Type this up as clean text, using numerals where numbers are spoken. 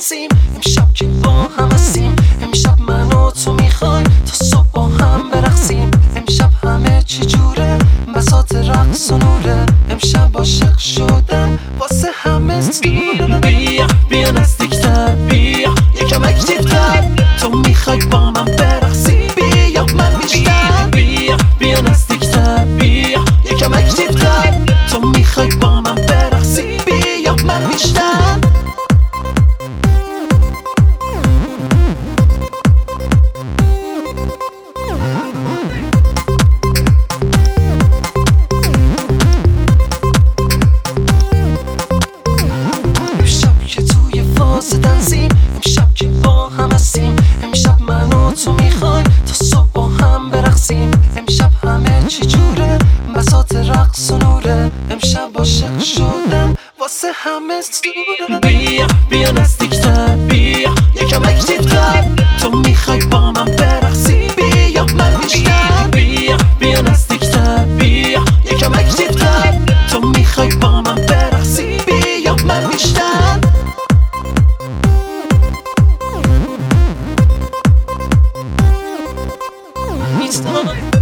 بدنسیم. امشب که با هم هستیم، امشب من و تو میخوایم تا صبح با هم برقصیم. امشب همه چی جوره، بساط رقص و نوره. امشب عاشق شدن واسه همه سوره. بیا بیا نزدیکتر، بیا یکم اکتیوتر، تو میخوای با من برقصی، بیا من بیشتر. بیا بیا نزدیکتر، بیا یکم اکتیوتر، تو میخوای با من برقصی، بیا من بیشتر. امشب که با هم هستیم، امشب من و تو میخوایم تا صبح با هم برقصیم. امشب همه چی جوره، بساط رقص و نوره. امشب عاشق شدن واسه همه سوره. بیا بیا نزدیکتر، بیا یکم اکتیوتر، تو میخوای با من برقصی، بیا من بیشتر. بیا بیا نزدیکتر، بیا یکم اکتیوتر، تو میخوای با من برقصی، بیا من بیشتر. It's time.